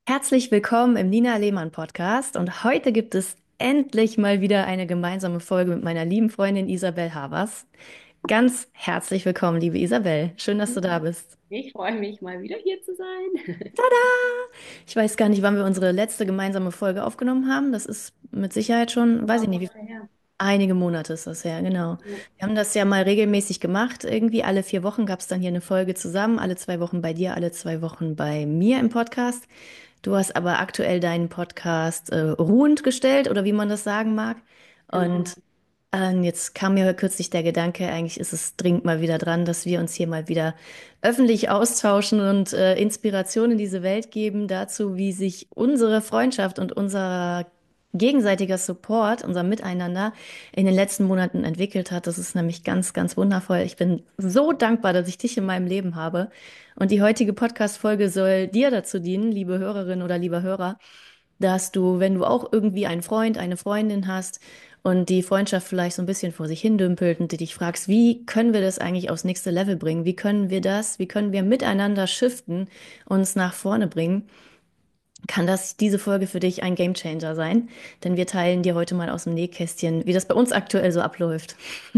Herzlich willkommen im Nina Lehmann Podcast und heute gibt es endlich mal wieder eine gemeinsame Folge mit meiner lieben Freundin Isabel Havers. Ganz herzlich willkommen, liebe Isabel. Schön, dass du da bist. Ich freue mich, mal wieder hier zu sein. Ich weiß gar nicht, wann wir unsere letzte gemeinsame Folge aufgenommen haben. Das ist mit Sicherheit schon, Ein weiß ich paar nicht, Monate her. einige Monate ist das her, genau. Ja, Wir haben das ja mal regelmäßig gemacht. Irgendwie alle 4 Wochen gab es dann hier eine Folge zusammen. Alle 2 Wochen bei dir, alle 2 Wochen bei mir im Podcast. Du hast aber aktuell deinen Podcast ruhend gestellt oder wie man das sagen mag. genau. Und jetzt kam mir kürzlich der Gedanke, eigentlich ist es dringend mal wieder dran, dass wir uns hier mal wieder öffentlich austauschen und Inspiration in diese Welt geben dazu, wie sich unsere Freundschaft und unser gegenseitiger Support, unser Miteinander in den letzten Monaten entwickelt hat. Das ist nämlich ganz, ganz wundervoll. Ich bin so dankbar, dass ich dich in meinem Leben habe. Und die heutige Podcast-Folge soll dir dazu dienen, liebe Hörerin oder lieber Hörer, dass du, wenn du auch irgendwie einen Freund, eine Freundin hast und die Freundschaft vielleicht so ein bisschen vor sich hin dümpelt und du dich fragst, wie können wir das eigentlich aufs nächste Level bringen? Wie können wir miteinander shiften, uns nach vorne bringen? Kann das diese Folge für dich ein Gamechanger sein? Denn wir teilen dir heute mal aus dem Nähkästchen, wie das bei uns aktuell so abläuft.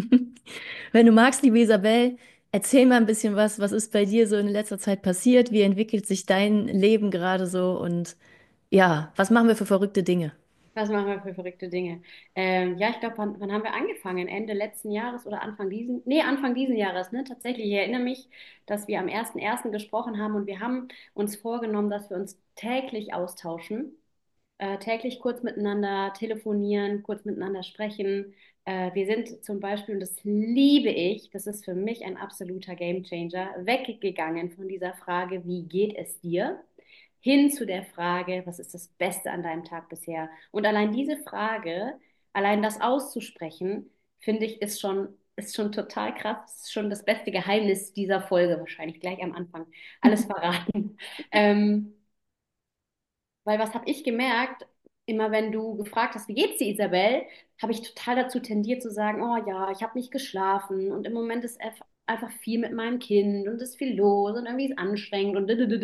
Wenn du magst, liebe Isabel, erzähl mal ein bisschen was. Was ist bei dir so in letzter Zeit passiert? Wie entwickelt sich dein Leben gerade so? Und ja, was machen wir für verrückte Dinge? Was machen wir für verrückte Dinge? Ja, ich glaube, wann haben wir angefangen? Ende letzten Jahres oder Anfang diesen Jahres, ne? Tatsächlich, ich erinnere mich, dass wir am 1.1. gesprochen haben und wir haben uns vorgenommen, dass wir uns täglich austauschen, täglich kurz miteinander telefonieren, kurz miteinander sprechen. Wir sind zum Beispiel, und das liebe ich, das ist für mich ein absoluter Gamechanger, weggegangen von dieser Frage, wie geht es dir? Hin zu der Frage, was ist das Beste an deinem Tag bisher? Und allein diese Frage, allein das auszusprechen, finde ich, ist schon total krass. Das ist schon das beste Geheimnis dieser Folge, wahrscheinlich gleich am Anfang. Alles verraten. Ähm, Weil was habe ich gemerkt? Immer wenn du gefragt hast, wie geht's dir, Isabel, habe ich total dazu tendiert zu sagen, oh ja, ich habe nicht geschlafen und im Moment ist einfach viel mit meinem Kind und ist viel los und irgendwie ist anstrengend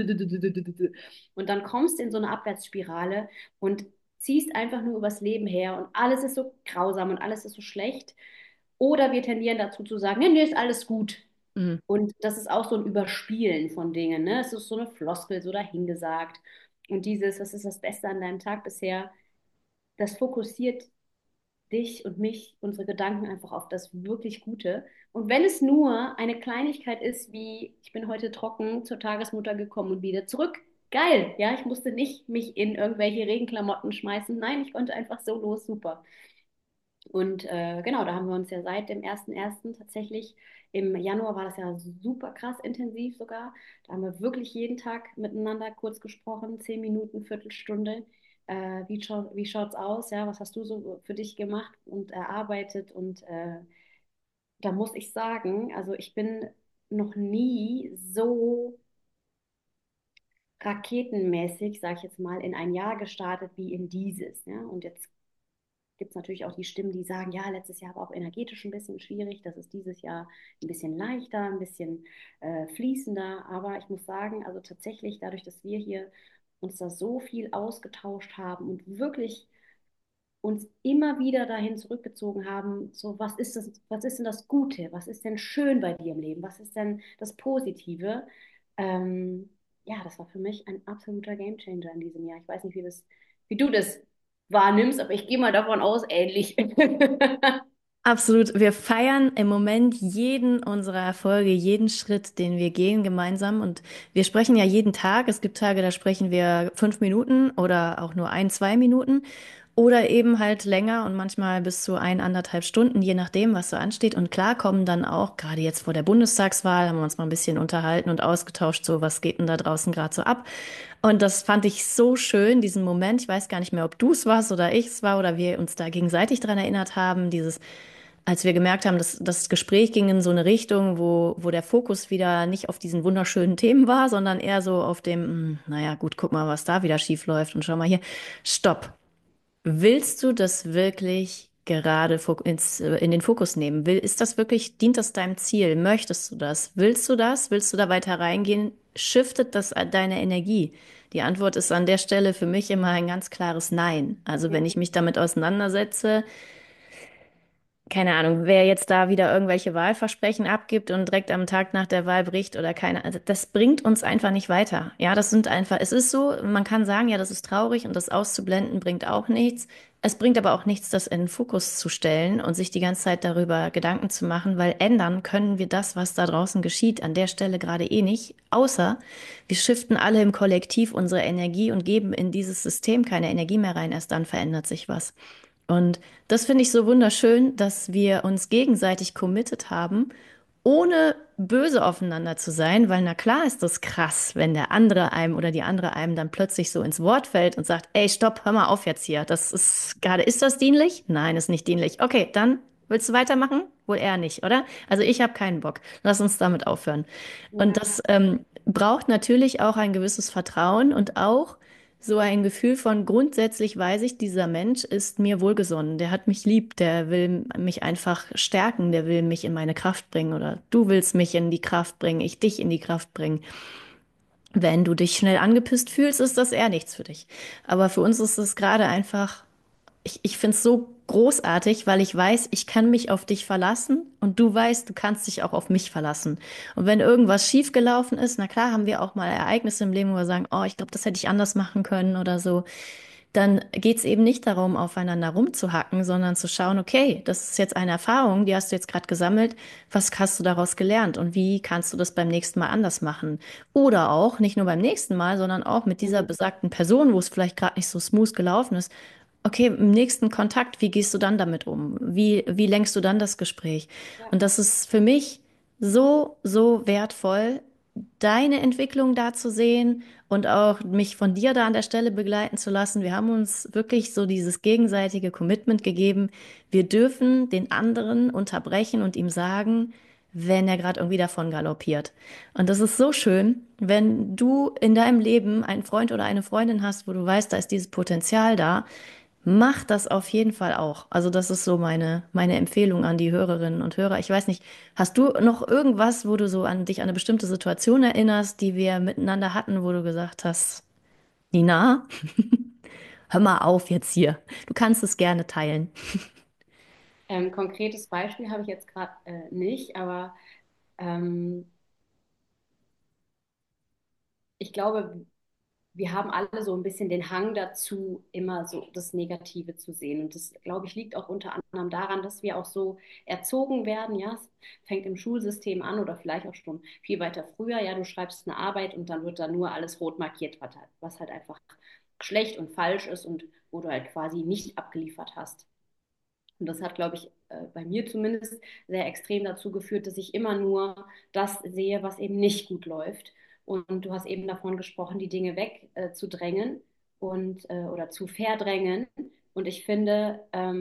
und dann kommst du in so eine Abwärtsspirale und ziehst einfach nur übers Leben her und alles ist so grausam und alles ist so schlecht. Oder wir tendieren dazu zu sagen, nee, nee, ist alles gut. Mhm. Und das ist auch so ein Überspielen von Dingen, ne? Es ist so eine Floskel, so dahingesagt. Und dieses, was ist das Beste an deinem Tag bisher, das fokussiert dich und mich, unsere Gedanken einfach auf das wirklich Gute. Und wenn es nur eine Kleinigkeit ist, wie ich bin heute trocken zur Tagesmutter gekommen und wieder zurück, geil, ja, ich musste nicht mich in irgendwelche Regenklamotten schmeißen. Nein, ich konnte einfach so los, super. Und genau, da haben wir uns ja seit dem 1.1. tatsächlich, im Januar war das ja super krass intensiv sogar. Da haben wir wirklich jeden Tag miteinander kurz gesprochen, 10 Minuten, Viertelstunde. Wie schaut's aus? Ja, was hast du so für dich gemacht und erarbeitet? Und da muss ich sagen, also ich bin noch nie so raketenmäßig, sag ich jetzt mal, in ein Jahr gestartet wie in dieses. Ja? Und jetzt gibt es natürlich auch die Stimmen, die sagen, ja, letztes Jahr war auch energetisch ein bisschen schwierig, das ist dieses Jahr ein bisschen leichter, ein bisschen fließender. Aber ich muss sagen, also tatsächlich dadurch, dass wir hier uns da so viel ausgetauscht haben und wirklich uns immer wieder dahin zurückgezogen haben, so was ist denn das Gute, was ist denn schön bei dir im Leben, was ist denn das Positive? Ähm, ja, das war für mich ein absoluter Gamechanger in diesem Jahr. Ich weiß nicht, wie du das wahrnimmst, aber ich gehe mal davon aus, ähnlich. Absolut. Wir feiern im Moment jeden unserer Erfolge, jeden Schritt, den wir gehen gemeinsam. Und wir sprechen ja jeden Tag. Es gibt Tage, da sprechen wir 5 Minuten oder auch nur 1, 2 Minuten oder eben halt länger und manchmal bis zu 1, 1,5 Stunden, je nachdem, was so ansteht. Und klar kommen dann auch, gerade jetzt vor der Bundestagswahl, haben wir uns mal ein bisschen unterhalten und ausgetauscht, so was geht denn da draußen gerade so ab. Und das fand ich so schön, diesen Moment. Ich weiß gar nicht mehr, ob du es warst oder ich es war oder wir uns da gegenseitig dran erinnert haben, dieses als wir gemerkt haben, dass das Gespräch ging in so eine Richtung, wo der Fokus wieder nicht auf diesen wunderschönen Themen war, sondern eher so auf dem, naja, gut, guck mal, was da wieder schief läuft und schau mal hier. Stopp. Willst du das wirklich? gerade in den Fokus nehmen will? Ist das wirklich, dient das deinem Ziel? Möchtest du das? Willst du das? Willst du da weiter reingehen? Shiftet das deine Energie? Die Antwort ist an der Stelle für mich immer ein ganz klares Nein. Also wenn ich mich damit auseinandersetze, keine Ahnung, wer jetzt da wieder irgendwelche Wahlversprechen abgibt und direkt am Tag nach der Wahl bricht oder keine, also das bringt uns einfach nicht weiter. Ja, das sind einfach, es ist so, man kann sagen, ja, das ist traurig und das auszublenden bringt auch nichts. Es bringt aber auch nichts, das in den Fokus zu stellen und sich die ganze Zeit darüber Gedanken zu machen, weil ändern können wir das, was da draußen geschieht, an der Stelle gerade eh nicht, außer wir shiften alle im Kollektiv unsere Energie und geben in dieses System keine Energie mehr rein, erst dann verändert sich was. Und das finde ich so wunderschön, dass wir uns gegenseitig committed haben, ohne böse aufeinander zu sein, weil na klar ist das krass, wenn der andere einem oder die andere einem dann plötzlich so ins Wort fällt und sagt, ey, stopp, hör mal auf jetzt hier. Das ist gerade, ist das dienlich? Nein, ist nicht dienlich. Okay, dann willst du weitermachen? Wohl eher nicht, oder? Also ich habe keinen Bock. Lass uns damit aufhören. Und Ja. das braucht natürlich auch ein gewisses Vertrauen und auch so ein Gefühl von grundsätzlich weiß ich, dieser Mensch ist mir wohlgesonnen, der hat mich lieb, der will mich einfach stärken, der will mich in meine Kraft bringen oder du willst mich in die Kraft bringen, ich dich in die Kraft bringen. Wenn du dich schnell angepisst fühlst, ist das eher nichts für dich. Aber für uns ist es gerade einfach ich finde es so großartig, weil ich weiß, ich kann mich auf dich verlassen und du weißt, du kannst dich auch auf mich verlassen. Und wenn irgendwas schiefgelaufen ist, na klar, haben wir auch mal Ereignisse im Leben, wo wir sagen, oh, ich glaube, das hätte ich anders machen können oder so. Dann geht es eben nicht darum, aufeinander rumzuhacken, sondern zu schauen, okay, das ist jetzt eine Erfahrung, die hast du jetzt gerade gesammelt. Was hast du daraus gelernt und wie kannst du das beim nächsten Mal anders machen? Oder auch, nicht nur beim nächsten Mal, sondern auch mit dieser Mhm. besagten Person, wo es vielleicht gerade nicht so smooth gelaufen ist. Okay, im nächsten Kontakt, wie gehst du dann damit um? Wie lenkst du dann das Gespräch? Ja. Und das ist für mich so, so wertvoll, deine Entwicklung da zu sehen und auch mich von dir da an der Stelle begleiten zu lassen. Wir haben uns wirklich so dieses gegenseitige Commitment gegeben. Wir dürfen den anderen unterbrechen und ihm sagen, wenn er gerade irgendwie davon galoppiert. Und das ist so schön, wenn du in deinem Leben einen Freund oder eine Freundin hast, wo du weißt, da ist dieses Potenzial da. Mach das auf jeden Fall auch. Also das ist so meine Empfehlung an die Hörerinnen und Hörer. Ich weiß nicht, hast du noch irgendwas, wo du so an dich an eine bestimmte Situation erinnerst, die wir miteinander hatten, wo du gesagt hast, Nina, hör mal auf jetzt hier. Du kannst es gerne teilen. Konkretes Beispiel habe ich jetzt gerade nicht, aber ähm, ich glaube, wir haben alle so ein bisschen den Hang dazu, immer so das Negative zu sehen. Und das, glaube ich, liegt auch unter anderem daran, dass wir auch so erzogen werden. Ja, es fängt im Schulsystem an oder vielleicht auch schon viel weiter früher. Ja, du schreibst eine Arbeit und dann wird da nur alles rot markiert, was halt einfach schlecht und falsch ist und wo du halt quasi nicht abgeliefert hast. Und das hat, glaube ich, bei mir zumindest sehr extrem dazu geführt, dass ich immer nur das sehe, was eben nicht gut läuft. Und du hast eben davon gesprochen, die Dinge wegzudrängen zu drängen oder zu verdrängen. Und ich finde,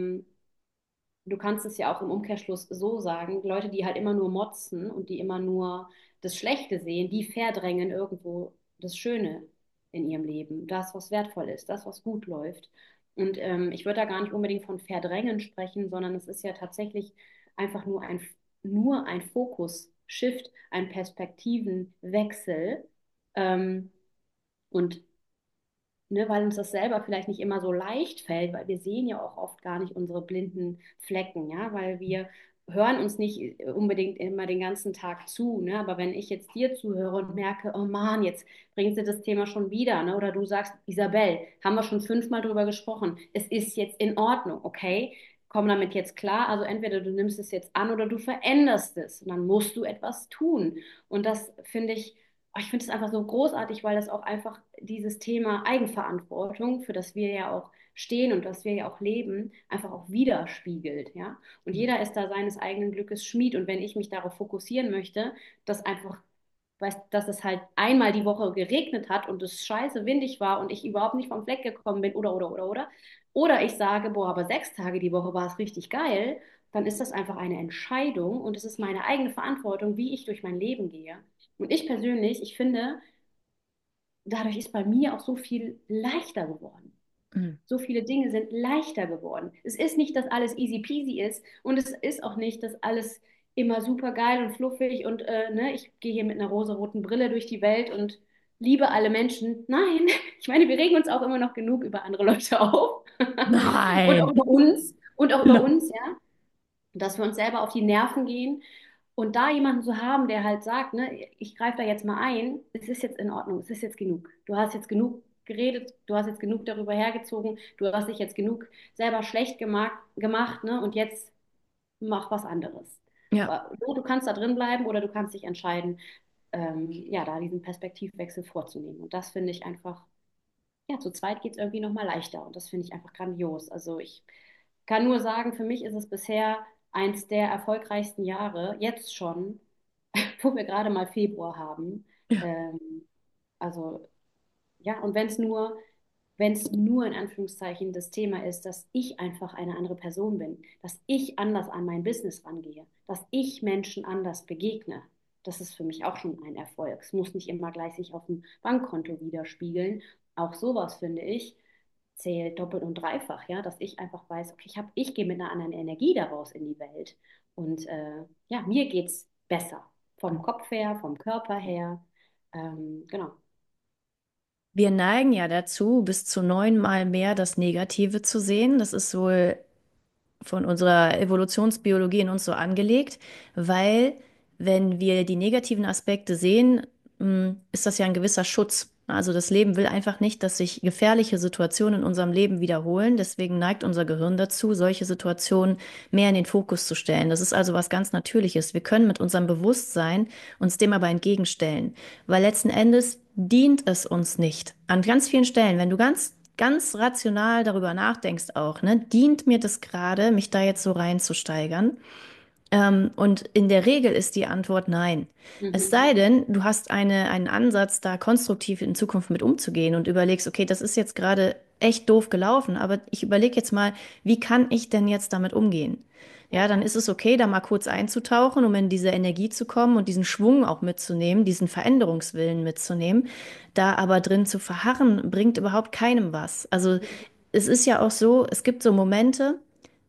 du kannst es ja auch im Umkehrschluss so sagen, Leute, die halt immer nur motzen und die immer nur das Schlechte sehen, die verdrängen irgendwo das Schöne in ihrem Leben, das, was wertvoll ist, das, was gut läuft. Und ich würde da gar nicht unbedingt von verdrängen sprechen, sondern es ist ja tatsächlich einfach nur ein Fokus-Shift, ein Perspektivenwechsel. Ähm, und ne, weil uns das selber vielleicht nicht immer so leicht fällt, weil wir sehen ja auch oft gar nicht unsere blinden Flecken, ja, weil wir hören uns nicht unbedingt immer den ganzen Tag zu, ne, aber wenn ich jetzt dir zuhöre und merke, oh Mann, jetzt bringst du das Thema schon wieder, ne, oder du sagst, Isabel, haben wir schon 5-mal drüber gesprochen, es ist jetzt in Ordnung, okay, komm damit jetzt klar, also entweder du nimmst es jetzt an oder du veränderst es und dann musst du etwas tun und das finde ich ich finde es einfach so großartig, weil das auch einfach dieses Thema Eigenverantwortung, für das wir ja auch stehen und das wir ja auch leben, einfach auch widerspiegelt, ja. Und jeder ist da seines eigenen Glückes Schmied. Und wenn ich mich darauf fokussieren möchte, dass einfach, dass es halt einmal die Woche geregnet hat und es scheiße windig war und ich überhaupt nicht vom Fleck gekommen bin, oder ich sage, boah, aber 6 Tage die Woche war es richtig geil, dann ist das einfach eine Entscheidung und es ist meine eigene Verantwortung, wie ich durch mein Leben gehe. Und ich persönlich, ich finde, dadurch ist bei mir auch so viel leichter geworden. Mhm. So viele Dinge sind leichter geworden. Es ist nicht, dass alles easy peasy ist und es ist auch nicht, dass alles immer super geil und fluffig und ne, ich gehe hier mit einer rosaroten Brille durch die Welt und liebe alle Menschen. Nein, ich meine, wir regen uns auch immer noch genug über andere Leute auf und auch Nein. über uns, ja, dass wir uns selber auf die Nerven gehen und da jemanden zu haben, der halt sagt, ne, ich greife da jetzt mal ein, es ist jetzt in Ordnung, es ist jetzt genug. Du hast jetzt genug geredet, du hast jetzt genug darüber hergezogen, du hast dich jetzt genug selber schlecht gemacht, ne, und jetzt mach was anderes. Ja. Du kannst da drin bleiben oder du kannst dich entscheiden, ja, da diesen Perspektivwechsel vorzunehmen. Und das finde ich einfach, ja, zu zweit geht es irgendwie nochmal leichter und das finde ich einfach grandios. Also ich kann nur sagen, für mich ist es bisher eins der erfolgreichsten Jahre, jetzt schon, wo wir gerade mal Februar haben. Ja. Ähm, also ja, und wenn es nur in Anführungszeichen das Thema ist, dass ich einfach eine andere Person bin, dass ich anders an mein Business rangehe, dass ich Menschen anders begegne, das ist für mich auch schon ein Erfolg. Es muss nicht immer gleich sich auf dem Bankkonto widerspiegeln. Auch sowas finde ich zählt doppelt und dreifach, ja, dass ich einfach weiß, okay, ich gehe mit einer anderen Energie daraus in die Welt und ja, mir geht's besser vom Kopf her, vom Körper her, genau. Wir neigen ja dazu, bis zu 9-mal mehr das Negative zu sehen. Das ist wohl von unserer Evolutionsbiologie in uns so angelegt, weil wenn wir die negativen Aspekte sehen, ist das ja ein gewisser Schutz. Also das Leben will einfach nicht, dass sich gefährliche Situationen in unserem Leben wiederholen. Deswegen neigt unser Gehirn dazu, solche Situationen mehr in den Fokus zu stellen. Das ist also was ganz Natürliches. Wir können mit unserem Bewusstsein uns dem aber entgegenstellen, weil letzten Endes dient es uns nicht. An ganz vielen Stellen, wenn du ganz rational darüber nachdenkst auch, ne, dient mir das gerade, mich da jetzt so reinzusteigern? Und in der Regel ist die Antwort nein. Es Mhm. sei denn, du hast einen Ansatz, da konstruktiv in Zukunft mit umzugehen und überlegst, okay, das ist jetzt gerade echt doof gelaufen, aber ich überlege jetzt mal, wie kann ich denn jetzt damit umgehen? Ja, Ja. dann ist es okay, da mal kurz einzutauchen, um in diese Energie zu kommen und diesen Schwung auch mitzunehmen, diesen Veränderungswillen mitzunehmen. Da aber drin zu verharren, bringt überhaupt keinem was. Also es ist ja auch so, es gibt so Momente,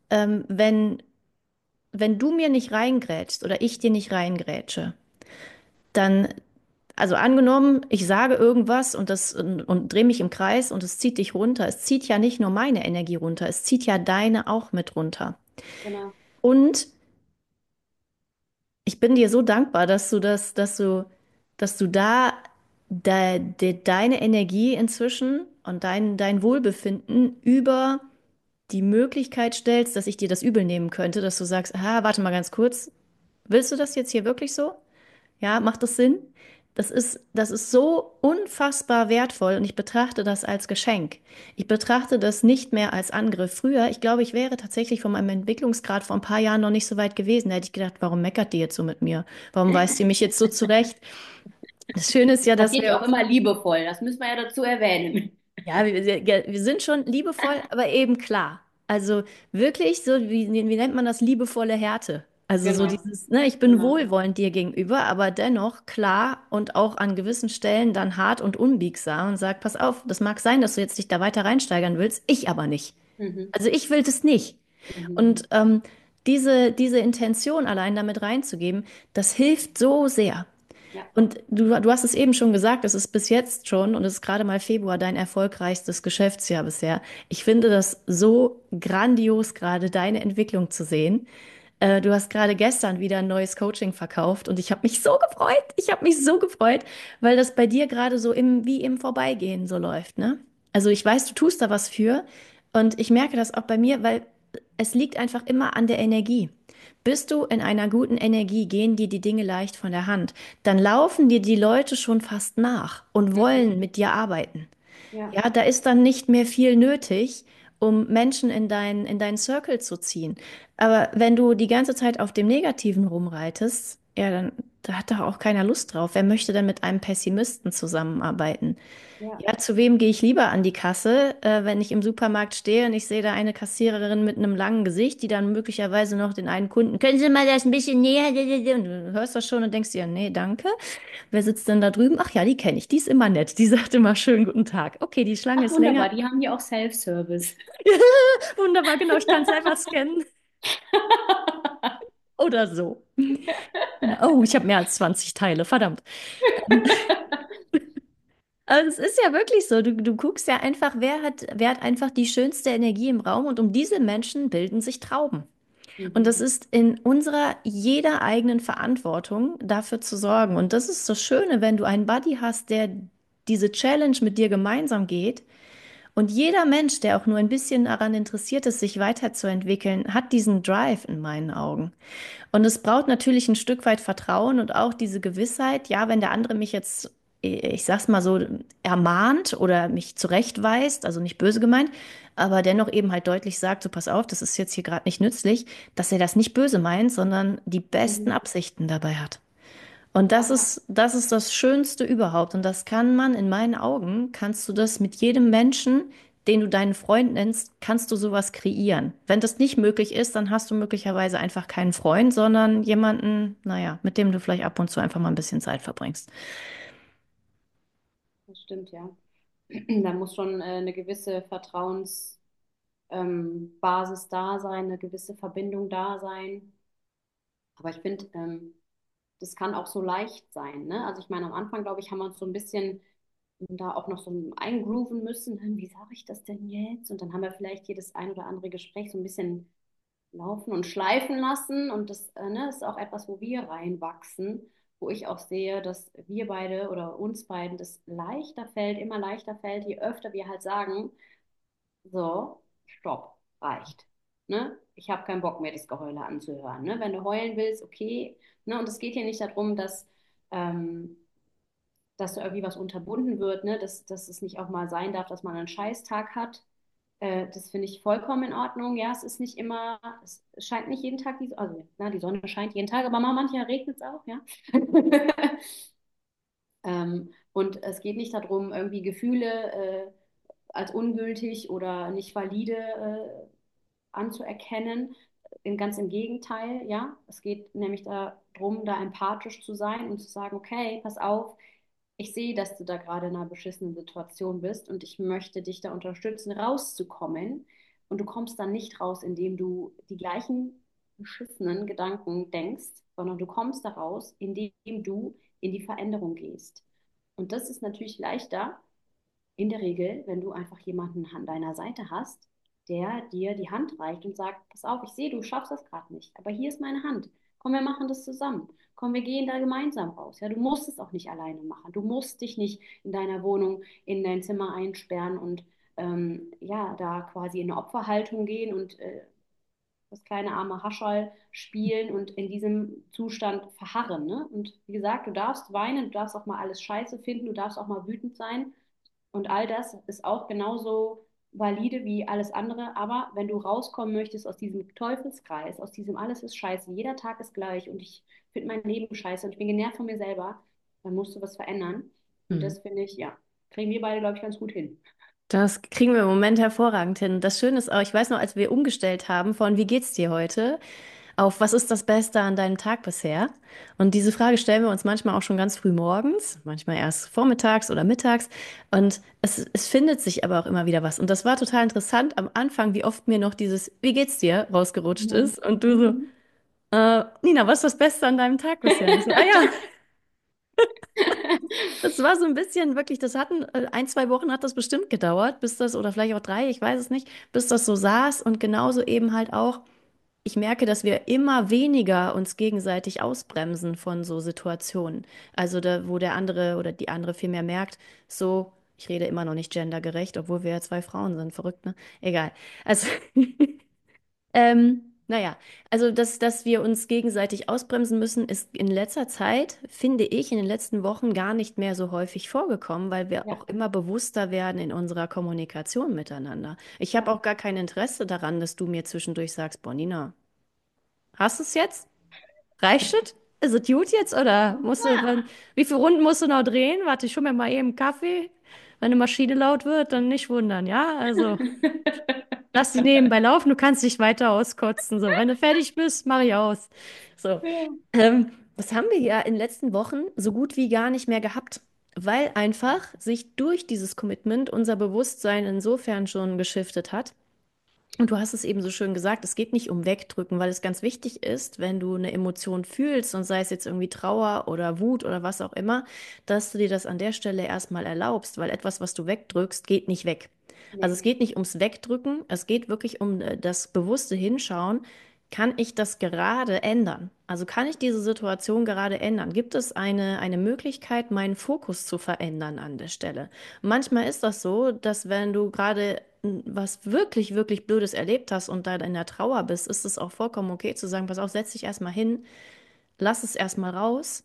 wenn du mir nicht reingrätschst oder ich dir nicht reingrätsche, dann, also angenommen, ich sage irgendwas und drehe mich im Kreis und es zieht dich runter. Es zieht ja nicht nur meine Energie runter, es zieht ja deine auch mit runter. Genau. Und ich bin dir so dankbar, dass du deine Energie inzwischen und dein Wohlbefinden über die Möglichkeit stellst, dass ich dir das übel nehmen könnte, dass du sagst, ah, warte mal ganz kurz, willst du das jetzt hier wirklich so? Ja, macht das Sinn? Das ist so unfassbar wertvoll und ich betrachte das als Geschenk. Ich betrachte das nicht mehr als Angriff. Früher, ich glaube, ich wäre tatsächlich von meinem Entwicklungsgrad vor ein paar Jahren noch nicht so weit gewesen. Da hätte ich gedacht, warum meckert die jetzt so mit mir? Warum weist die mich jetzt so zurecht? Das Schöne ist ja, dass Passiert wir ja auch uns immer liebevoll, das müssen wir ja dazu erwähnen. ja, wir sind schon liebevoll, aber eben klar. Also wirklich so, wie nennt man das, liebevolle Härte. Also so Genau, dieses, ne, ich bin genau. wohlwollend dir gegenüber, aber dennoch klar und auch an gewissen Stellen dann hart und unbiegsam und sag, pass auf, das mag sein, dass du jetzt dich da weiter reinsteigern willst, ich aber nicht. Mhm. Also ich will das nicht. Mhm. Und diese Intention allein damit reinzugeben, das hilft so sehr. Ja, Und du hast es eben schon gesagt, es ist bis jetzt schon und es ist gerade mal Februar dein erfolgreichstes Geschäftsjahr bisher. Ich finde das so grandios, gerade deine Entwicklung zu sehen. Du hast gerade gestern wieder ein neues Coaching verkauft und ich habe mich so gefreut. Ich habe mich so gefreut, weil das bei dir gerade so wie im Vorbeigehen so läuft, ne? Also ich weiß, du tust da was für und ich merke das auch bei mir, weil es liegt einfach immer an der Energie. Bist du in einer guten Energie, gehen dir die Dinge leicht von der Hand, dann laufen dir die Leute schon fast nach und mhm. wollen mit dir arbeiten. Ja, Ja, da ist dann nicht mehr viel nötig, um Menschen in deinen Circle zu ziehen. Aber wenn du die ganze Zeit auf dem Negativen rumreitest, ja, dann da hat doch auch keiner Lust drauf. Wer möchte denn mit einem Pessimisten zusammenarbeiten? Ja. Ja, zu wem gehe ich lieber an die Kasse, wenn ich im Supermarkt stehe und ich sehe da eine Kassiererin mit einem langen Gesicht, die dann möglicherweise noch den einen Kunden, können Sie mal das ein bisschen näher, und du hörst das schon und denkst dir, nee, danke. Wer sitzt denn da drüben? Ach ja, die kenne ich, die ist immer nett, die sagt immer schönen guten Tag. Okay, die Schlange Ach, ist länger. wunderbar, die haben hier auch Self-Service. Wunderbar, genau, ich kann selber scannen oder so. Genau. Oh, ich habe mehr als 20 Teile, verdammt. Also es ist ja wirklich so, du guckst ja einfach, wer hat einfach die schönste Energie im Raum und um diese Menschen bilden sich Trauben. Und das Mhm. ist in unserer jeder eigenen Verantwortung, dafür zu sorgen. Und das ist das Schöne, wenn du einen Buddy hast, der diese Challenge mit dir gemeinsam geht. Und jeder Mensch, der auch nur ein bisschen daran interessiert ist, sich weiterzuentwickeln, hat diesen Drive in meinen Augen. Und es braucht natürlich ein Stück weit Vertrauen und auch diese Gewissheit, ja, wenn der andere mich jetzt, ich sag's mal so, ermahnt oder mich zurechtweist, also nicht böse gemeint, aber dennoch eben halt deutlich sagt, so pass auf, das ist jetzt hier gerade nicht nützlich, dass er das nicht böse meint, sondern die besten Mhm. Absichten dabei hat. Und Aha, das ist das Schönste überhaupt. Und das kann man, in meinen Augen, kannst du das mit jedem Menschen, den du deinen Freund nennst, kannst du sowas kreieren. Wenn das nicht möglich ist, dann hast du möglicherweise einfach keinen Freund, sondern jemanden, naja, mit dem du vielleicht ab und zu einfach mal ein bisschen Zeit verbringst. das stimmt, ja. Da muss schon eine gewisse Vertrauensbasis Basis da sein, eine gewisse Verbindung da sein. Aber ich finde, das kann auch so leicht sein, ne? Also ich meine, am Anfang, glaube ich, haben wir uns so ein bisschen da auch noch so eingrooven müssen. Wie sage ich das denn jetzt? Und dann haben wir vielleicht jedes ein oder andere Gespräch so ein bisschen laufen und schleifen lassen. Und das, ne, ist auch etwas, wo wir reinwachsen, wo ich auch sehe, dass wir beide oder uns beiden das leichter fällt, immer leichter fällt, je öfter wir halt sagen, so, stopp, reicht. Ne? Ich habe keinen Bock mehr, das Geheule anzuhören. Ne? Wenn du heulen willst, okay. Ne? Und es geht hier nicht darum, ähm, dass da irgendwie was unterbunden wird, ne? Dass es nicht auch mal sein darf, dass man einen Scheißtag hat. Das finde ich vollkommen in Ordnung. Ja, es ist nicht immer, es scheint nicht jeden Tag die, also na, die Sonne scheint jeden Tag, aber manchmal regnet es auch, ja. Und es geht nicht darum, irgendwie Gefühle als ungültig oder nicht valide anzuerkennen. Ganz im Gegenteil, ja. Es geht nämlich darum, da empathisch zu sein und zu sagen, okay, pass auf, ich sehe, dass du da gerade in einer beschissenen Situation bist und ich möchte dich da unterstützen, rauszukommen. Und du kommst dann nicht raus, indem du die gleichen beschissenen Gedanken denkst, sondern du kommst da raus, indem du in die Veränderung gehst. Und das ist natürlich leichter in der Regel, wenn du einfach jemanden an deiner Seite hast, der dir die Hand reicht und sagt, pass auf, ich sehe, du schaffst das gerade nicht, aber hier ist meine Hand. Komm, wir machen das zusammen. Komm, wir gehen da gemeinsam raus. Ja, du musst es auch nicht alleine machen. Du musst dich nicht in deiner Wohnung in dein Zimmer einsperren und ja, da quasi in eine Opferhaltung gehen und das kleine arme Hascherl spielen und in diesem Zustand verharren. Ne? Und wie gesagt, du darfst weinen, du darfst auch mal alles scheiße finden, du darfst auch mal wütend sein. Und all das ist auch genauso valide wie alles andere. Aber wenn du rauskommen möchtest aus diesem Teufelskreis, aus diesem alles ist scheiße, jeder Tag ist gleich und ich finde mein Leben scheiße und ich bin genervt von mir selber, dann musst du was verändern. Und Hm. das finde ich, ja, kriegen wir beide, glaube ich, ganz gut hin. Das kriegen wir im Moment hervorragend hin. Das Schöne ist auch, ich weiß noch, als wir umgestellt haben von wie geht's dir heute auf was ist das Beste an deinem Tag bisher? Und diese Frage stellen wir uns manchmal auch schon ganz früh morgens, manchmal erst vormittags oder mittags. Und es findet sich aber auch immer wieder was. Und das war total interessant am Anfang, wie oft mir noch dieses wie geht's dir rausgerutscht Mhm. ist. Und du Mhm. so, Nina, was ist das Beste an deinem Tag bisher? Und ich so, ah ja. Das war so ein bisschen wirklich, das hatten ein, zwei Wochen hat das bestimmt gedauert, bis das, oder vielleicht auch drei, ich weiß es nicht, bis das so saß und genauso eben halt auch, ich merke, dass wir immer weniger uns gegenseitig ausbremsen von so Situationen. Also da, wo der andere oder die andere viel mehr merkt, so, ich rede immer noch nicht gendergerecht, obwohl wir ja zwei Frauen sind, verrückt, ne? Egal. Also naja, also dass wir uns gegenseitig ausbremsen müssen, ist in letzter Zeit, finde ich, in den letzten Wochen gar nicht mehr so häufig vorgekommen, weil wir Ja, auch immer bewusster werden in unserer Kommunikation miteinander. Ich habe ja. auch gar kein Interesse daran, dass du mir zwischendurch sagst, Bonina, hast du es jetzt? Reicht es? Ist es gut jetzt oder musst du, Ja. wie viele Runden musst du noch drehen? Warte, ich hol mir mal eben einen Kaffee. Wenn eine Maschine laut wird, dann nicht wundern, ja? Also lass sie nebenbei laufen, du kannst dich weiter auskotzen. So, wenn du fertig bist, mach ich aus. So. Ja. Das haben wir ja in den letzten Wochen so gut wie gar nicht mehr gehabt, weil einfach sich durch dieses Commitment unser Bewusstsein insofern schon geschiftet hat. Und du hast es eben so schön gesagt, es geht nicht um Wegdrücken, weil es ganz wichtig ist, wenn du eine Emotion fühlst und sei es jetzt irgendwie Trauer oder Wut oder was auch immer, dass du dir das an der Stelle erstmal erlaubst, weil etwas, was du wegdrückst, geht nicht weg. Also es Nee. geht nicht ums Wegdrücken, es geht wirklich um das bewusste Hinschauen. Kann ich das gerade ändern? Also kann ich diese Situation gerade ändern? Gibt es eine Möglichkeit, meinen Fokus zu verändern an der Stelle? Manchmal ist das so, dass wenn du gerade was wirklich, wirklich Blödes erlebt hast und da in der Trauer bist, ist es auch vollkommen okay zu sagen, pass auf, setz dich erstmal hin, lass es erstmal raus,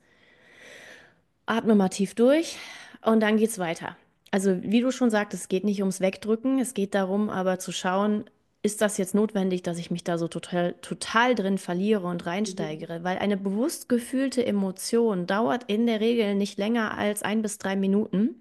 atme mal tief durch und dann geht's weiter. Also, wie du schon sagtest, es geht nicht ums Wegdrücken, es geht darum, aber zu schauen, ist das jetzt notwendig, dass ich mich da so total drin verliere und Mhm. reinsteigere? Weil eine bewusst gefühlte Emotion dauert in der Regel nicht länger als 1 bis 3 Minuten,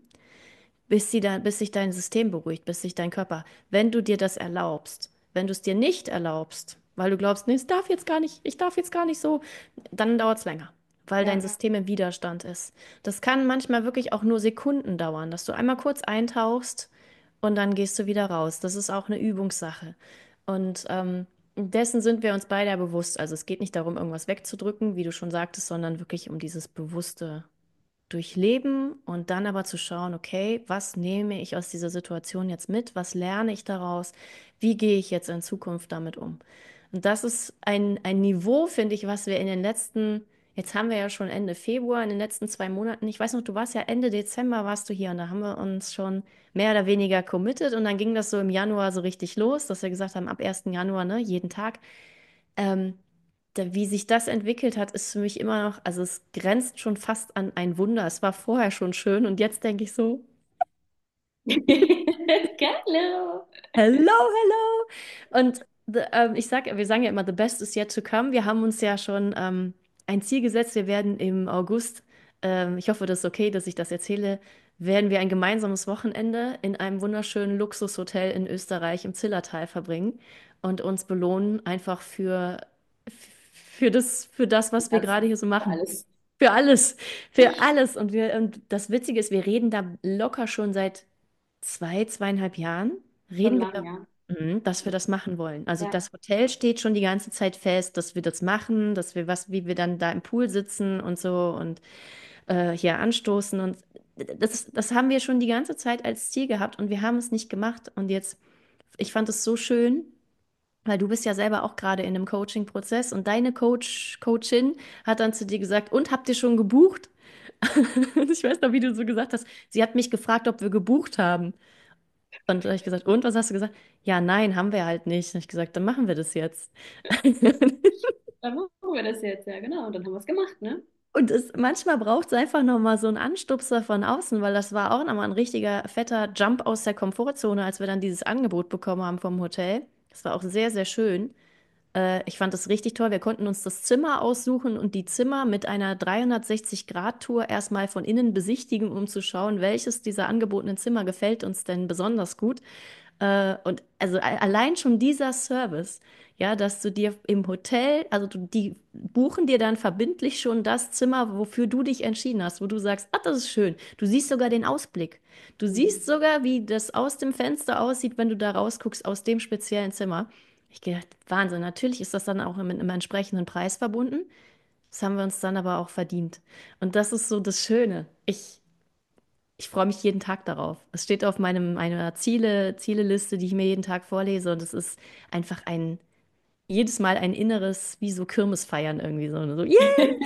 bis sich dein System beruhigt, bis sich dein Körper, wenn du dir das erlaubst. Wenn du es dir nicht erlaubst, weil du glaubst, nee, es darf jetzt gar nicht, ich darf jetzt gar nicht so, dann dauert es länger, weil dein Ja, System im Widerstand ist. Das kann manchmal wirklich auch nur Sekunden dauern, dass du einmal kurz eintauchst und dann gehst du wieder raus. Das ist auch eine Übungssache. Und dessen sind wir uns beide ja bewusst. Also es geht nicht darum, irgendwas wegzudrücken, wie du schon sagtest, sondern wirklich um dieses bewusste Durchleben und dann aber zu schauen, okay, was nehme ich aus dieser Situation jetzt mit? Was lerne ich daraus? Wie gehe ich jetzt in Zukunft damit um? Und das ist ein Niveau, finde ich, was wir in den letzten, jetzt haben wir ja schon Ende Februar, in den letzten 2 Monaten, ich weiß noch, du warst ja Ende Dezember, warst du hier und da haben wir uns schon mehr oder weniger committed und dann ging das so im Januar so richtig los, dass wir gesagt haben, ab 1. Januar, ne, jeden Tag. Ähm, Wie sich das entwickelt hat, ist für mich immer noch, also es grenzt schon fast an ein Wunder. Es war vorher schon schön und jetzt denke ich so, Hallo. hello, hello. Und wir sagen ja immer, the best is yet to come. Wir haben uns ja schon ein Ziel gesetzt. Wir werden im August, ich hoffe, das ist okay, dass ich das erzähle, werden wir ein gemeinsames Wochenende in einem wunderschönen Luxushotel in Österreich im Zillertal verbringen und uns belohnen einfach für das, was wir Das gerade hier so für machen. alles. Für alles, für alles. Und das Witzige ist, wir reden da locker schon seit 2,5 Jahren, Schon reden wir lang, ja. davon, dass wir das machen wollen. Also Ja. das Hotel steht schon die ganze Zeit fest, dass wir das machen, dass wir wie wir dann da im Pool sitzen und so und hier anstoßen. Und das haben wir schon die ganze Zeit als Ziel gehabt und wir haben es nicht gemacht. Und jetzt, ich fand es so schön. Weil du bist ja selber auch gerade in einem Coaching-Prozess und deine Coachin hat dann zu dir gesagt, und habt ihr schon gebucht? Ich weiß noch, wie du so gesagt hast. Sie hat mich gefragt, ob wir gebucht haben. Und da habe ich gesagt, und was hast du gesagt? Ja, nein, haben wir halt nicht. Dann habe ich gesagt, dann machen wir das jetzt. Dann machen wir das jetzt, ja, genau. Und dann haben wir es gemacht, ne? Manchmal braucht es einfach nochmal so einen Anstupser von außen, weil das war auch nochmal ein richtiger fetter Jump aus der Komfortzone, als wir dann dieses Angebot bekommen haben vom Hotel. Das war auch sehr, sehr schön. Ich fand das richtig toll. Wir konnten uns das Zimmer aussuchen und die Zimmer mit einer 360-Grad-Tour erstmal von innen besichtigen, um zu schauen, welches dieser angebotenen Zimmer gefällt uns denn besonders gut. Und also allein schon dieser Service, ja, dass du dir im Hotel, die buchen dir dann verbindlich schon das Zimmer, wofür du dich entschieden hast, wo du sagst, ach, das ist schön. Du siehst sogar den Ausblick. Du Mhm. siehst sogar, wie das aus dem Fenster aussieht, wenn du da rausguckst aus dem speziellen Zimmer. Ich gedacht, Wahnsinn. Natürlich ist das dann auch mit einem entsprechenden Preis verbunden. Das haben wir uns dann aber auch verdient. Und das ist so das Schöne. Ich freue mich jeden Tag darauf. Es steht auf meiner Zieleliste, die ich mir jeden Tag vorlese. Und es ist einfach jedes Mal ein inneres, wie so Kirmesfeiern irgendwie so, yeah!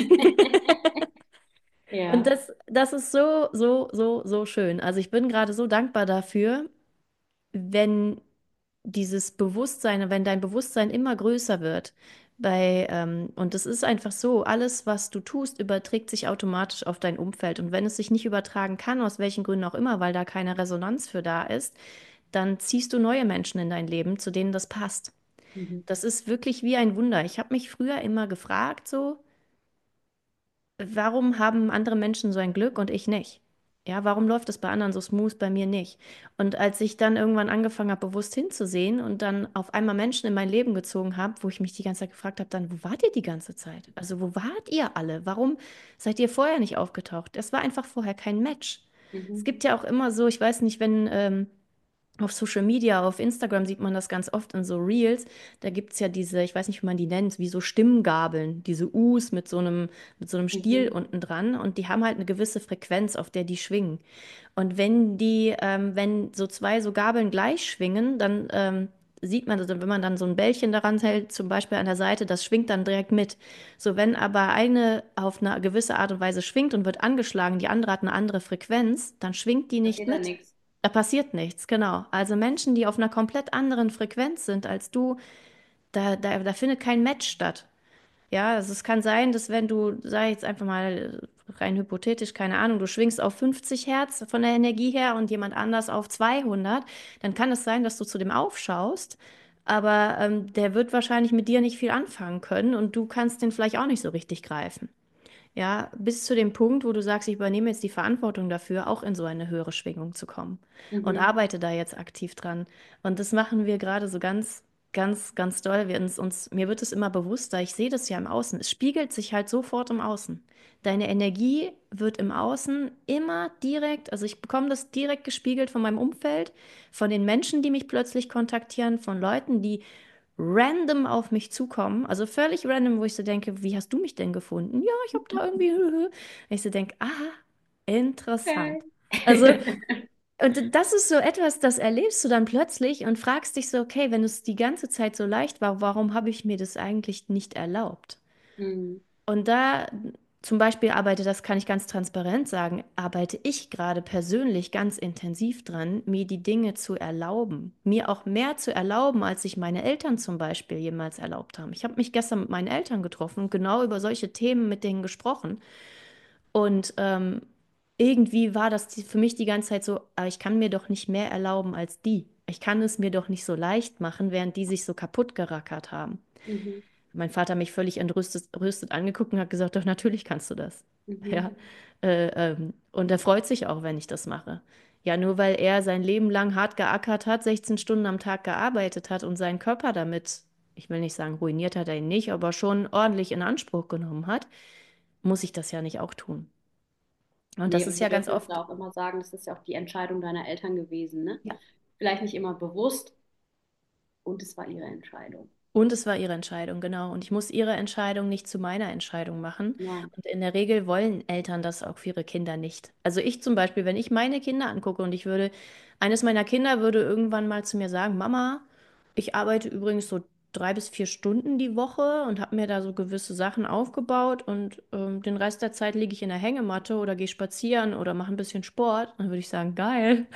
Und Ja. das ist so, so, so, so schön. Also ich bin gerade so dankbar dafür, wenn dieses Bewusstsein, wenn dein Bewusstsein immer größer wird, und es ist einfach so, alles, was du tust, überträgt sich automatisch auf dein Umfeld. Und wenn es sich nicht übertragen kann, aus welchen Gründen auch immer, weil da keine Resonanz für da ist, dann ziehst du neue Menschen in dein Leben, zu denen das passt. Mhm. Das ist wirklich wie ein Wunder. Ich habe mich früher immer gefragt, so, warum haben andere Menschen so ein Glück und ich nicht? Ja, warum läuft es bei anderen so smooth, bei mir nicht? Und als ich dann irgendwann angefangen habe, bewusst hinzusehen und dann auf einmal Menschen in mein Leben gezogen habe, wo ich mich die ganze Zeit gefragt habe, dann, wo wart ihr die ganze Zeit? Also, wo wart ihr alle? Warum seid ihr vorher nicht aufgetaucht? Es war einfach vorher kein Match. Es Mhm. gibt ja auch immer so, ich weiß nicht, wenn auf Social Media, auf Instagram sieht man das ganz oft in so Reels. Da gibt es ja diese, ich weiß nicht, wie man die nennt, wie so Stimmgabeln, diese Us mit so einem Stiel Mhm. unten dran. Und die haben halt eine gewisse Frequenz, auf der die schwingen. Und wenn so zwei so Gabeln gleich schwingen, dann sieht man, also wenn man dann so ein Bällchen daran hält, zum Beispiel an der Seite, das schwingt dann direkt mit. So, wenn aber eine auf eine gewisse Art und Weise schwingt und wird angeschlagen, die andere hat eine andere Frequenz, dann schwingt die nicht Passiert da mit. nichts. Da passiert nichts, genau. Also Menschen, die auf einer komplett anderen Frequenz sind als du, da findet kein Match statt. Ja, also es kann sein, dass wenn du, sag ich jetzt einfach mal rein hypothetisch, keine Ahnung, du schwingst auf 50 Hertz von der Energie her und jemand anders auf 200, dann kann es sein, dass du zu dem aufschaust, aber der wird wahrscheinlich mit dir nicht viel anfangen können und du kannst den vielleicht auch nicht so richtig greifen. Ja, bis zu dem Punkt, wo du sagst, ich übernehme jetzt die Verantwortung dafür, auch in so eine höhere Schwingung zu kommen und Mhm. arbeite da jetzt aktiv dran. Und das machen wir gerade so ganz doll. Mir wird es immer bewusster. Ich sehe das ja im Außen. Es spiegelt sich halt sofort im Außen. Deine Energie wird im Außen immer direkt, also ich bekomme das direkt gespiegelt von meinem Umfeld, von den Menschen, die mich plötzlich kontaktieren, von Leuten, die random auf mich zukommen, also völlig random, wo ich so denke, wie hast du mich denn gefunden? Ja, ich habe da irgendwie, und ich so denke, aha, interessant. Okay. Also, und das ist so etwas, das erlebst du dann plötzlich und fragst dich so, okay, wenn es die ganze Zeit so leicht war, warum habe ich mir das eigentlich nicht erlaubt? Mhm. Und da zum Beispiel das kann ich ganz transparent sagen, arbeite ich gerade persönlich ganz intensiv dran, mir die Dinge zu erlauben. Mir auch mehr zu erlauben, als sich meine Eltern zum Beispiel jemals erlaubt haben. Ich habe mich gestern mit meinen Eltern getroffen und genau über solche Themen mit denen gesprochen. Und irgendwie war für mich die ganze Zeit so, aber ich kann mir doch nicht mehr erlauben als die. Ich kann es mir doch nicht so leicht machen, während die sich so kaputt gerackert haben. Mhm. Mein Vater hat mich völlig entrüstet angeguckt und hat gesagt, doch natürlich kannst du das. Mhm. Ja. Und er freut sich auch, wenn ich das mache. Ja, nur weil er sein Leben lang hart geackert hat, 16 Stunden am Tag gearbeitet hat und seinen Körper damit, ich will nicht sagen, ruiniert hat er ihn nicht, aber schon ordentlich in Anspruch genommen hat, muss ich das ja nicht auch tun. Und Nee, das und ist wir ja ganz dürfen uns oft, da auch immer sagen, das ist ja auch die Entscheidung deiner Eltern gewesen, ne? ja. Vielleicht nicht immer bewusst und es war ihre Entscheidung. Und es war ihre Entscheidung, genau. Und ich muss ihre Entscheidung nicht zu meiner Entscheidung machen. Nein. Und in der Regel wollen Eltern das auch für ihre Kinder nicht. Also ich zum Beispiel, wenn ich meine Kinder angucke und eines meiner Kinder würde irgendwann mal zu mir sagen, Mama, ich arbeite übrigens so 3 bis 4 Stunden die Woche und habe mir da so gewisse Sachen aufgebaut und den Rest der Zeit liege ich in der Hängematte oder gehe spazieren oder mache ein bisschen Sport. Dann würde ich sagen, geil.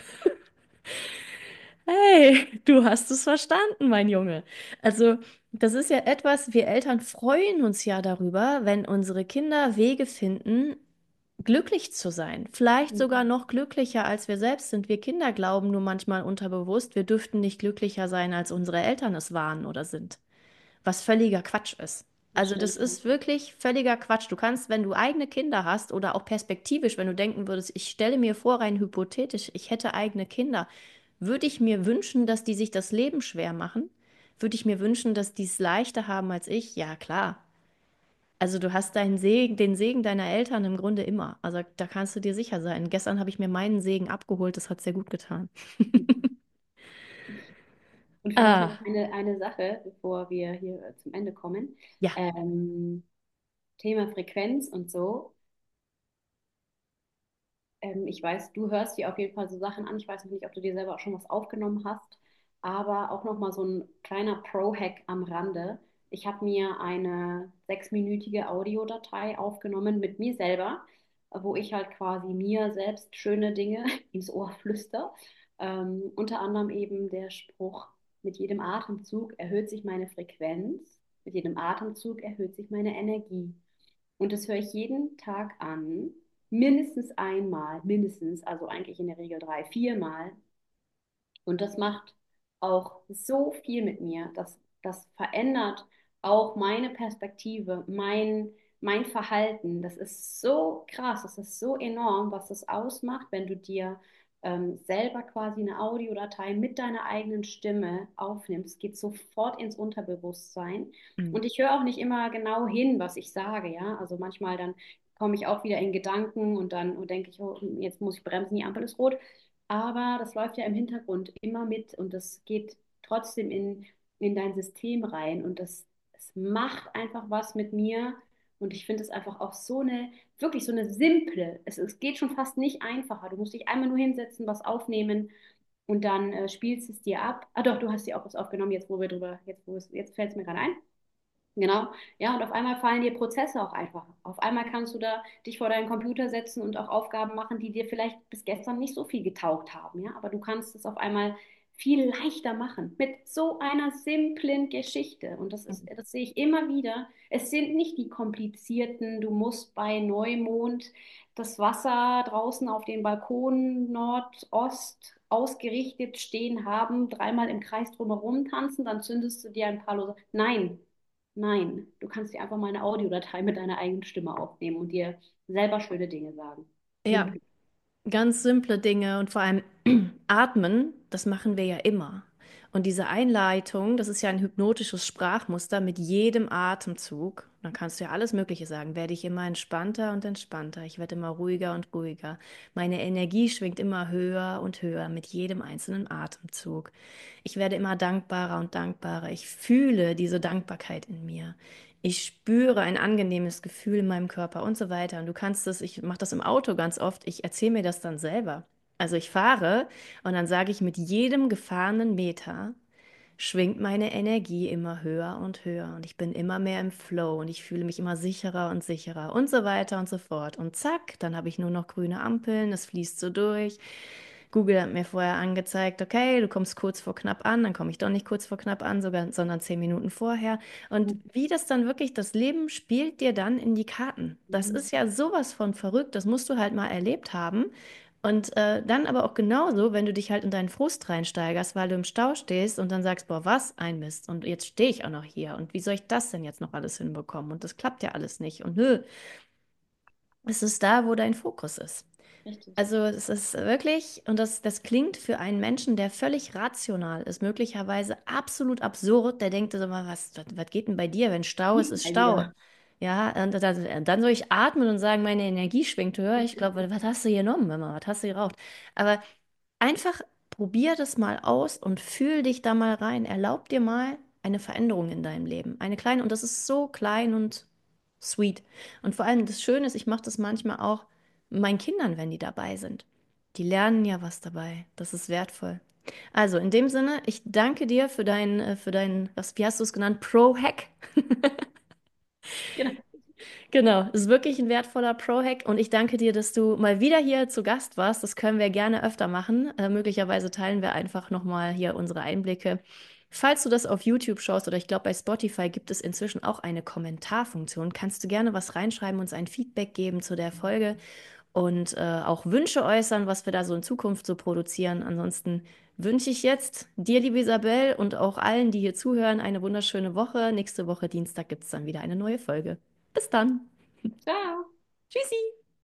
Hey, du hast es verstanden, mein Junge. Also, das ist ja etwas, wir Eltern freuen uns ja darüber, wenn unsere Kinder Wege finden, glücklich zu sein. Vielleicht sogar Mhm. noch glücklicher, als wir selbst sind. Wir Kinder glauben nur manchmal unterbewusst, wir dürften nicht glücklicher sein, als unsere Eltern es waren oder sind. Was völliger Quatsch ist. Das Also, das stimmt, ja. ist wirklich völliger Quatsch. Du kannst, wenn du eigene Kinder hast oder auch perspektivisch, wenn du denken würdest, ich stelle mir vor, rein hypothetisch, ich hätte eigene Kinder. Würde ich mir wünschen, dass die sich das Leben schwer machen? Würde ich mir wünschen, dass die es leichter haben als ich? Ja, klar. Also du hast den Segen deiner Eltern im Grunde immer. Also da kannst du dir sicher sein. Gestern habe ich mir meinen Segen abgeholt, das hat sehr gut getan. Und vielleicht noch Ah, eine Sache, bevor wir hier zum Ende kommen. ja, Ähm, Thema Frequenz und so. Ich weiß, du hörst dir auf jeden Fall so Sachen an. Ich weiß noch nicht, ob du dir selber auch schon was aufgenommen hast, aber auch noch mal so ein kleiner Pro-Hack am Rande. Ich habe mir eine 6-minütige Audiodatei aufgenommen mit mir selber, wo ich halt quasi mir selbst schöne Dinge ins Ohr flüster. Unter anderem eben der Spruch, mit jedem Atemzug erhöht sich meine Frequenz, mit jedem Atemzug erhöht sich meine Energie. Und das höre ich jeden Tag an, mindestens einmal, mindestens, also eigentlich in der Regel 3, 4 Mal. Und das macht auch so viel mit mir. Das verändert auch meine Perspektive, mein Verhalten. Das ist so krass, das ist so enorm, was das ausmacht, wenn du dir selber quasi eine Audiodatei mit deiner eigenen Stimme aufnimmst, geht sofort ins Unterbewusstsein. Mhm. Und ich höre auch nicht immer genau hin, was ich sage, ja. Also manchmal dann komme ich auch wieder in Gedanken und dann denke ich, oh, jetzt muss ich bremsen, die Ampel ist rot. Aber das läuft ja im Hintergrund immer mit und das geht trotzdem in dein System rein und das macht einfach was mit mir. Und ich finde es einfach auch so eine, wirklich so eine simple, es geht schon fast nicht einfacher. Du musst dich einmal nur hinsetzen, was aufnehmen und dann spielst es dir ab. Ah doch, du hast dir auch was aufgenommen, jetzt wo wir drüber, jetzt fällt es mir gerade ein. Genau, ja, und auf einmal fallen dir Prozesse auch einfach. Auf einmal kannst du da dich vor deinen Computer setzen und auch Aufgaben machen, die dir vielleicht bis gestern nicht so viel getaugt haben, ja, aber du kannst es auf einmal viel leichter machen mit so einer simplen Geschichte. Und das sehe ich immer wieder. Es sind nicht die komplizierten, du musst bei Neumond das Wasser draußen auf den Balkon Nordost ausgerichtet stehen haben, dreimal im Kreis drumherum tanzen, dann zündest du dir ein paar lose. Nein, nein, du kannst dir einfach mal eine Audiodatei mit deiner eigenen Stimme aufnehmen und dir selber schöne Dinge sagen. Ja, Simpel. ganz simple Dinge und vor allem atmen, das machen wir ja immer. Und diese Einleitung, das ist ja ein hypnotisches Sprachmuster mit jedem Atemzug. Dann kannst du ja alles Mögliche sagen. Werde ich immer entspannter und entspannter. Ich werde immer ruhiger und ruhiger. Meine Energie schwingt immer höher und höher mit jedem einzelnen Atemzug. Ich werde immer dankbarer und dankbarer. Ich fühle diese Dankbarkeit in mir. Ich spüre ein angenehmes Gefühl in meinem Körper und so weiter. Und du kannst es, ich mache das im Auto ganz oft, ich erzähle mir das dann selber. Also ich fahre und dann sage ich mit jedem gefahrenen Meter, schwingt meine Energie immer höher und höher und ich bin immer mehr im Flow und ich fühle mich immer sicherer und sicherer und so weiter und so fort. Und zack, dann habe ich nur noch grüne Ampeln, es fließt so durch. Google hat mir vorher angezeigt, okay, du kommst kurz vor knapp an, dann komme ich doch nicht kurz vor knapp an, sogar, sondern 10 Minuten vorher. Und wie das dann wirklich, das Leben spielt dir dann in die Karten. Das Mhm. ist ja sowas von verrückt, das musst du halt mal erlebt haben. Und dann aber auch genauso, wenn du dich halt in deinen Frust reinsteigerst, weil du im Stau stehst und dann sagst, boah, was ein Mist. Und jetzt stehe ich auch noch hier. Und wie soll ich das denn jetzt noch alles hinbekommen? Und das klappt ja alles nicht. Und nö, es ist da, wo dein Fokus ist. Richtig. Also es ist wirklich, und das klingt für einen Menschen, der völlig rational ist, möglicherweise absolut absurd, der denkt so mal, was geht denn bei dir, wenn Stau ist, ist Mal Stau. wieder. Ja, und dann soll ich atmen und sagen, meine Energie schwingt höher. Ich glaube, was hast du genommen, Mama? Was hast du geraucht? Aber einfach probier das mal aus und fühl dich da mal rein. Erlaub dir mal eine Veränderung in deinem Leben. Eine kleine, und das ist so klein und sweet. Und vor allem das Schöne ist, ich mache das manchmal auch mit meinen Kindern, wenn die dabei sind. Die lernen ja was dabei. Das ist wertvoll. Also in dem Sinne, ich danke dir für dein, wie hast du es genannt? Pro-Hack. Genau. Genau, ist wirklich ein wertvoller Pro-Hack und ich danke dir, dass du mal wieder hier zu Gast warst. Das können wir gerne öfter machen. Möglicherweise teilen wir einfach nochmal hier unsere Einblicke. Falls du das auf YouTube schaust oder ich glaube bei Spotify gibt es inzwischen auch eine Kommentarfunktion, kannst du gerne was reinschreiben, uns ein Feedback geben zu der Folge und auch Wünsche äußern, was wir da so in Zukunft so produzieren. Ansonsten wünsche ich jetzt dir, liebe Isabel, und auch allen, die hier zuhören, eine wunderschöne Woche. Nächste Woche Dienstag gibt es dann wieder eine neue Folge. Bis dann. Ciao. Tschüssi.